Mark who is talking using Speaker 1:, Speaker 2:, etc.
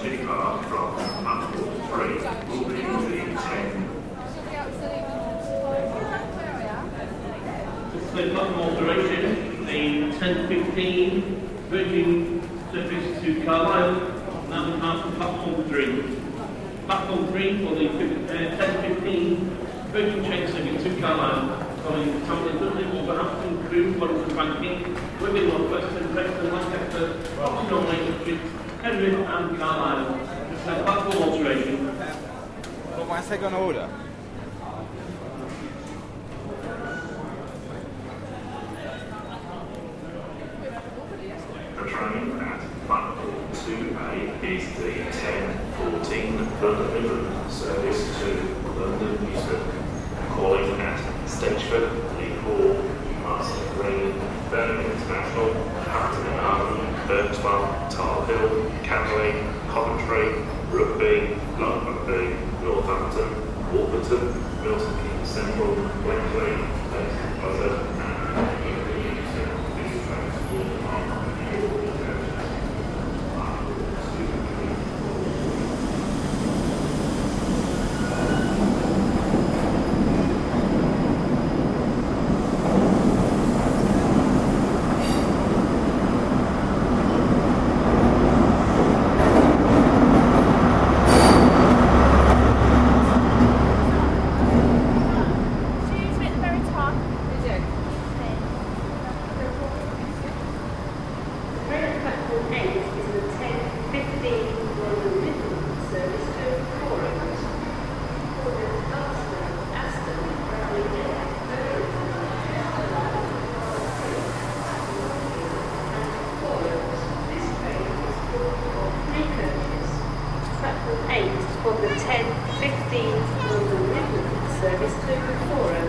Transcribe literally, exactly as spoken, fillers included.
Speaker 1: two cars from platform three will be the ten.
Speaker 2: So platform alteration, the ten fifteen Virgin service to Carlisle, now the car from platform three. Platform three for the uh, ten fifteen Virgin train service to Carlisle, following Tomlin, Dudley, Wolverhampton, Crewe, Warrington, Banking, Wigan, North Western, Preston, Lancaster, Oxford, Main Street, Penrith and Carlisle. So platform alteration.
Speaker 3: Got my second order.
Speaker 1: The train at platform two A is the ten fourteen London Midland service to London Euston. Calling at Stageford, Lee Hall, Marston Green, Birmingham International, Hampton and Arden, Birdswell, Tar Hill, Canley, Coventry, Rugby, Long Rugby, Northampton, Wolverton, Milton Keynes Central, Bleckley, Leicester Buzzard, and Euston. This transport on
Speaker 4: eight for the ten fifteen London Midland service to Forum.